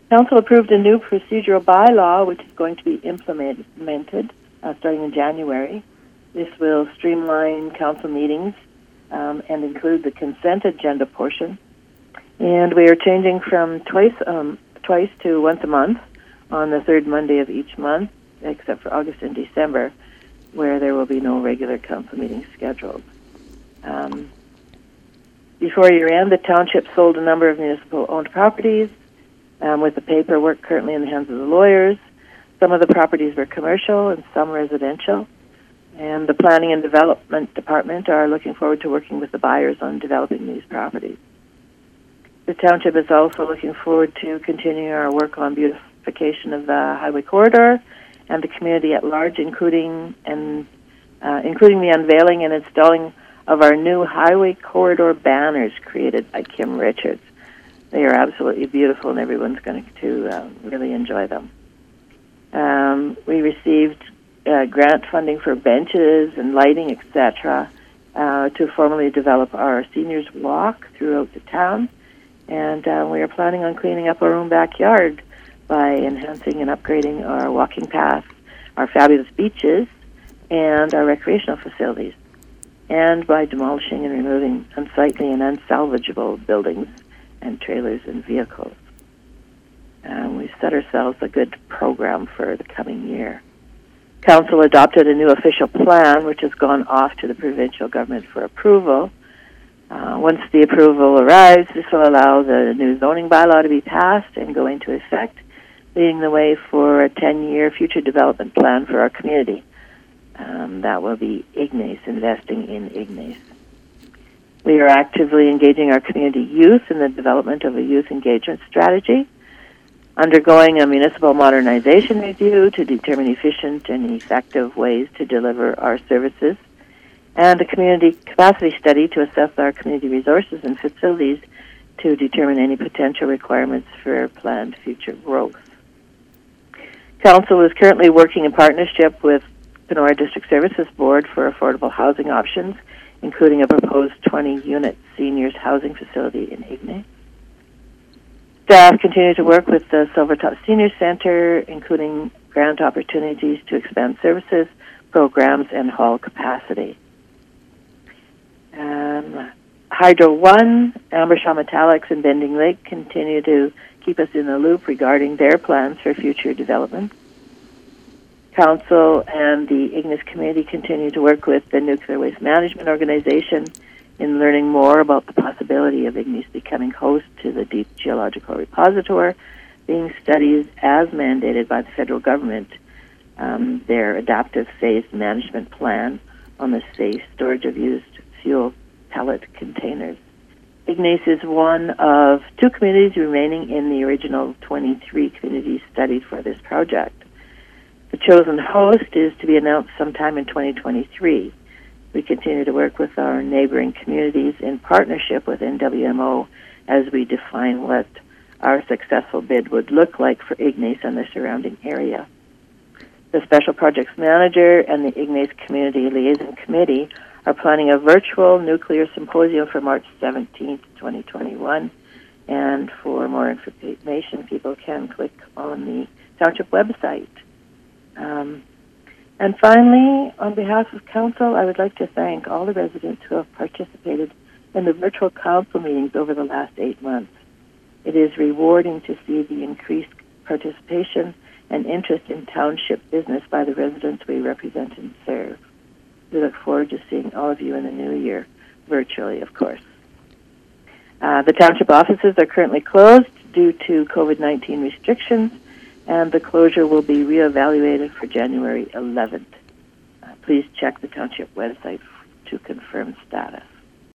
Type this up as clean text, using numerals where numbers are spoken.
Council approved a new procedural bylaw, which is going to be implemented starting in January. This will streamline council meetings and include the consent agenda portion. And we are changing from twice to once a month on the third Monday of each month, except for August and December, where there will be no regular council meetings scheduled. Before year-end, the township sold a number of municipal-owned properties with the paperwork currently in the hands of the lawyers. Some of the properties were commercial and some residential. And the Planning and Development Department are looking forward to working with the buyers on developing these properties. The township is also looking forward to continuing our work on beautification of the highway corridor and the community at large, including the unveiling and installing of our new highway corridor banners created by Kim Richards. They are absolutely beautiful, and everyone's going to really enjoy them. We received grant funding for benches and lighting, etc., to formally develop our seniors walk throughout the town. And we are planning on cleaning up our own backyard by enhancing and upgrading our walking paths, our fabulous beaches, and our recreational facilities, and by demolishing and removing unsightly and unsalvageable buildings and trailers and vehicles. We've set ourselves a good program for the coming year. Council adopted a new official plan, which has gone off to the provincial government for approval. Once the approval arrives, this will allow the new zoning bylaw to be passed and go into effect, leading the way for a 10-year future development plan for our community. That will be Ignace, investing in Ignace. We are actively engaging our community youth in the development of a youth engagement strategy, undergoing a municipal modernization review to determine efficient and effective ways to deliver our services, and a community capacity study to assess our community resources and facilities to determine any potential requirements for planned future growth. Council is currently working in partnership with Kenora District Services Board for affordable housing options, including a proposed 20-unit seniors housing facility in Ignace. Staff continue to work with the Silvertop Senior Centre, including grant opportunities to expand services, programs, and hall capacity. Hydro One, Ambershaw Metallics, and Bending Lake continue to keep us in the loop regarding their plans for future development. Council and the Ignace community continue to work with the Nuclear Waste Management Organization in learning more about the possibility of Ignace becoming host to the Deep Geological Repositor, being studied as mandated by the federal government, their adaptive phased management plan on the safe storage of used fuel pellet containers. Ignace is one of two communities remaining in the original 23 communities studied for this project. The chosen host is to be announced sometime in 2023. We continue to work with our neighboring communities in partnership with NWMO as we define what our successful bid would look like for Ignace and the surrounding area. The Special Projects Manager and the Ignace Community Liaison Committee are planning a virtual nuclear symposium for March 17th, 2021. And for more information, people can click on the Township website. And finally, on behalf of Council, I would like to thank all the residents who have participated in the virtual Council meetings over the last 8 months. It is rewarding to see the increased participation and interest in Township business by the residents we represent and serve. We look forward to seeing all of you in the new year, virtually, of course. The Township offices are currently closed due to COVID-19 restrictions, and the closure will be reevaluated for January 11th. Please check the Township website to confirm status.